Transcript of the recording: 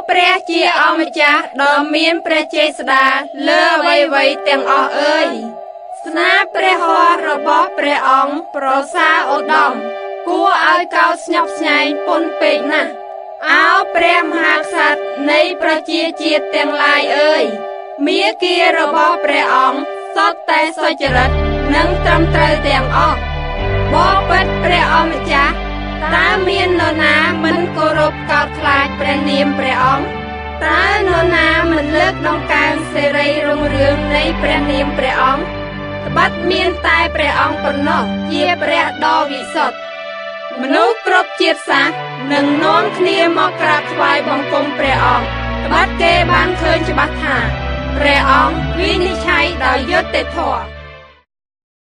ព្រះជាអម្ចាស់ដ៏មានព្រះចេស្តាលើអ្វីៗទាំងអស់អើយស្នាព្រះហស្ថរបស់ព្រះអង្គប្រសើរឧត្តមគួរឲ្យកោតស្ញប់ស្ញែងពន់ពេកណាស់អោព្រះមហាក្សត្រនៃប្រជាជាតិទាំងឡាយអើយមាគ៌ារបស់ព្រះអង្គសុទ្ធតែសុចរិតនិងត្រឹមត្រូវទាំងអស់បបិទ្ធព្រះអម្ចាស់តើមាននរណាមិនគោរពកោតខ្លាចព្រះនាមព្រះអង្គតើនរណាមិនលើកដង្កើងសេរីរុងរឿងនៃព្រះនាមព្រះអង្គត្បិតមានតែព្រះអង្គប៉ុណ្ណោះជាព្រះដ៏វិសុទ្ធមនុស្សគ្រប់ជាតិសាសន៍នឹងនាំគ្នាមកក្រាបថ្វាយបង្គំព្រះអង្គត្បិតគេបានឃើញច្បាស់ថាព្រះអង្គវិនិច្ឆ័យដោយយុត្តិធម៌